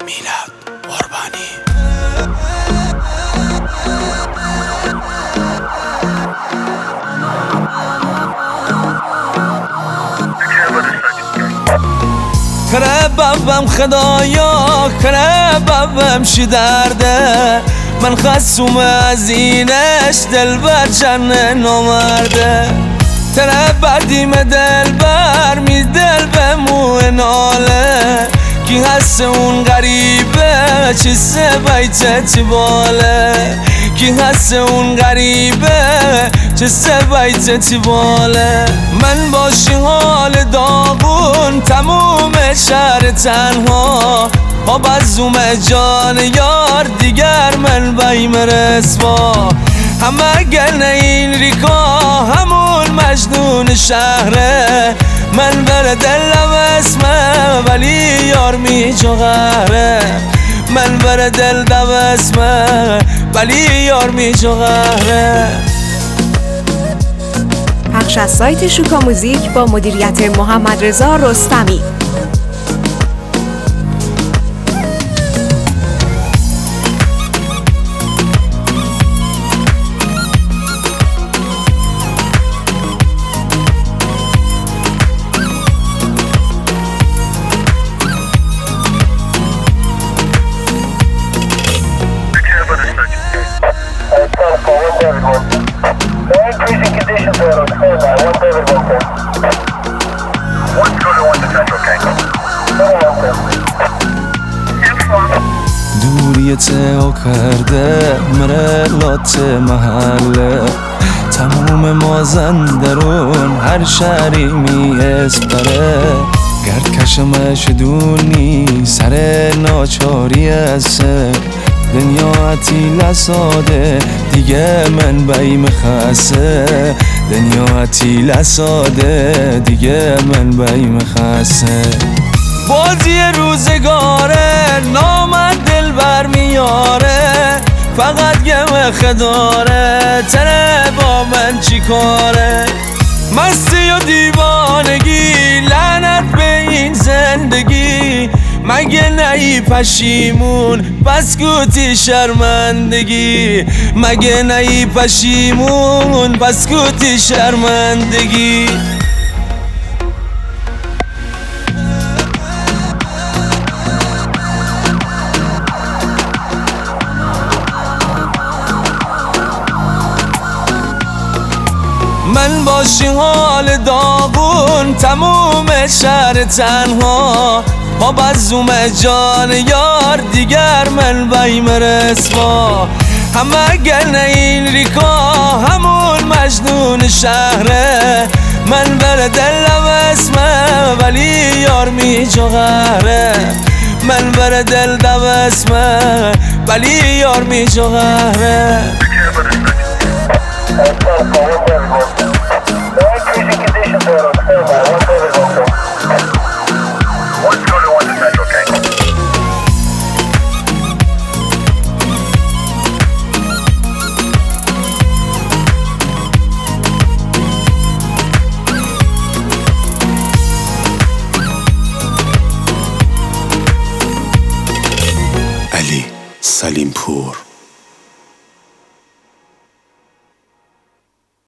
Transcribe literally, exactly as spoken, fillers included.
میلاد قربانی. کره بابم خدایا کره بابم شی درده، من خصوم از اینش دل بر جن نمرده. تره بدیم دل بر می دل به مو ناله، کی هست اون غریبه چه سبایت چه باله، کی هست اون غریبه چه سبایت چه باله. من باشی حال داغون تموم شهر تنها، آب از اوم جان یار دیگر من بیم رسوا. همه گل این ریکا همون مجنون شهره، من بر دلم اسمه ولی یار می جو غهره، من بر دلم اسمه ولی یار می جو غهره. پخش از سایت شوکا موزیک با مدیریت محمد رضا رستمی. دوریت او کرده مره لات محله، تموم مازندرون هر شهری می اسپره. گرد کشمش دونی سر ناچاری است، دنیا عتیل ساده دیگه من بیم خسته، دنیا عتیل ساده دیگه من بیم خسته. بازی روزگاره نامد دل بر میاره، فقط گم خداره تره با من چی کاره. مستی و دیوانگی لعنت به این زندگی، مگه نهی پشیمون بس کوتی شرمندگی، مگه نهی پشیمون بس کوتی شرمندگی. من باشی حال داغون تموم شهر تنها، آب از اوم جان یار دیگر من بیم رسوا. همه گل این ریکا همون مجنون شهره، من بر دلم اسمه ولی یار می جو غهره، من بر دلم اسمه ولی یار می جو غهره. علی سلیمپور.